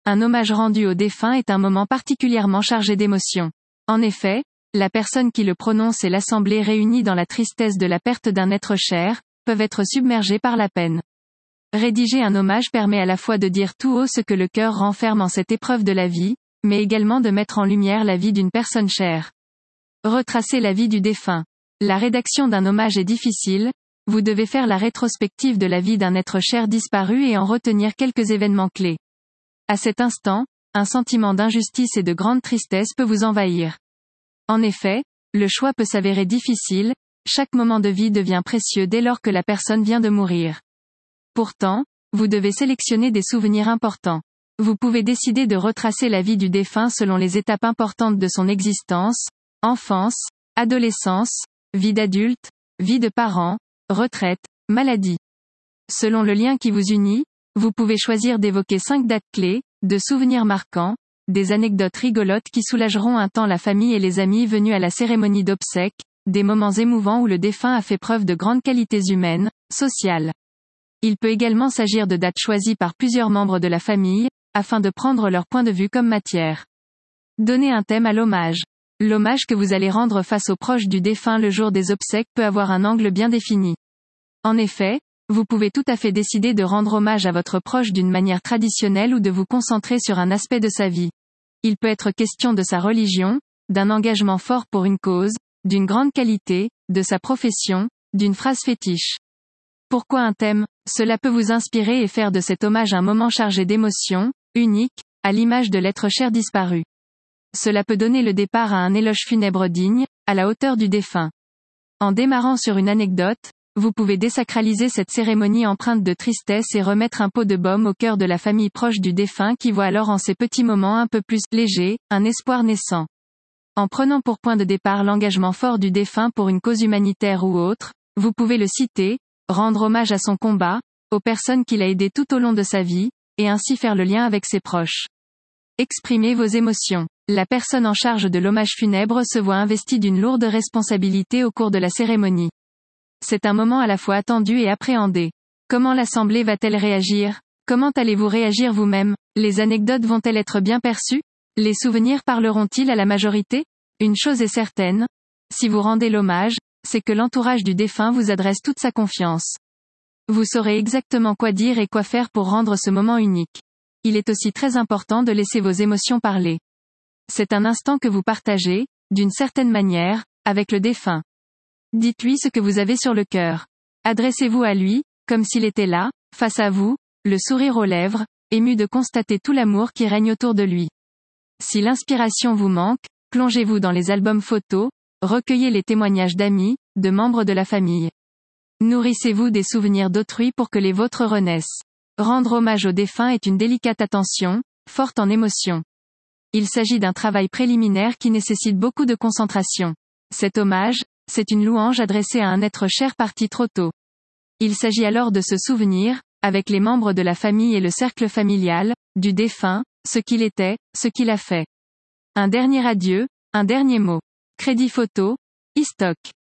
un hommage rendu au défunt est un moment particulièrement chargé d'émotions. En effet, la personne qui le prononce et l'assemblée réunie dans la tristesse de la perte d'un être cher, peuvent être submergés par la peine. Rédiger un hommage permet à la fois de dire tout haut ce que le cœur renferme en cette épreuve de la vie, mais également de mettre en lumière la vie d'une personne chère. Retracer la vie du défunt. La rédaction d'un hommage est difficile, vous devez faire la rétrospective de la vie d'un être cher disparu et en retenir quelques événements clés. À cet instant, un sentiment d'injustice et de grande tristesse peut vous envahir. En effet, le choix peut s'avérer difficile, chaque moment de vie devient précieux dès lors que la personne vient de mourir. Pourtant, vous devez sélectionner des souvenirs importants. Vous pouvez décider de retracer la vie du défunt selon les étapes importantes de son existence, enfance, adolescence, vie d'adulte, vie de parent, retraite, maladie. Selon le lien qui vous unit, vous pouvez choisir d'évoquer 5 dates clés, de souvenirs marquants, des anecdotes rigolotes qui soulageront un temps la famille et les amis venus à la cérémonie d'obsèques, des moments émouvants où le défunt a fait preuve de grandes qualités humaines, sociales. Il peut également s'agir de dates choisies par plusieurs membres de la famille, afin de prendre leur point de vue comme matière. Donnez un thème à l'hommage. L'hommage que vous allez rendre face aux proches du défunt le jour des obsèques peut avoir un angle bien défini. En effet, vous pouvez tout à fait décider de rendre hommage à votre proche d'une manière traditionnelle ou de vous concentrer sur un aspect de sa vie. Il peut être question de sa religion, d'un engagement fort pour une cause, d'une grande qualité, de sa profession, d'une phrase fétiche. Pourquoi un thème? Cela peut vous inspirer et faire de cet hommage un moment chargé d'émotions, unique, à l'image de l'être cher disparu. Cela peut donner le départ à un éloge funèbre digne, à la hauteur du défunt. En démarrant sur une anecdote, vous pouvez désacraliser cette cérémonie empreinte de tristesse et remettre un pot de baume au cœur de la famille proche du défunt qui voit alors en ces petits moments un peu plus légers, un espoir naissant. En prenant pour point de départ l'engagement fort du défunt pour une cause humanitaire ou autre, vous pouvez le citer, rendre hommage à son combat, aux personnes qu'il a aidées tout au long de sa vie, et ainsi faire le lien avec ses proches. Exprimez vos émotions. La personne en charge de l'hommage funèbre se voit investie d'une lourde responsabilité au cours de la cérémonie. C'est un moment à la fois attendu et appréhendé. Comment l'assemblée va-t-elle réagir? Comment allez-vous réagir vous-même? Les anecdotes vont-elles être bien perçues? Les souvenirs parleront-ils à la majorité? Une chose est certaine, si vous rendez l'hommage, c'est que l'entourage du défunt vous adresse toute sa confiance. Vous saurez exactement quoi dire et quoi faire pour rendre ce moment unique. Il est aussi très important de laisser vos émotions parler. C'est un instant que vous partagez, d'une certaine manière, avec le défunt. Dites-lui ce que vous avez sur le cœur. Adressez-vous à lui, comme s'il était là, face à vous, le sourire aux lèvres, ému de constater tout l'amour qui règne autour de lui. Si l'inspiration vous manque, plongez-vous dans les albums photos, recueillez les témoignages d'amis, de membres de la famille. Nourrissez-vous des souvenirs d'autrui pour que les vôtres renaissent. Rendre hommage au défunt est une délicate attention, forte en émotions. Il s'agit d'un travail préliminaire qui nécessite beaucoup de concentration. Cet hommage, c'est une louange adressée à un être cher parti trop tôt. Il s'agit alors de se souvenir, avec les membres de la famille et le cercle familial, du défunt, ce qu'il était, ce qu'il a fait. Un dernier adieu, un dernier mot. Crédit photo, iStock.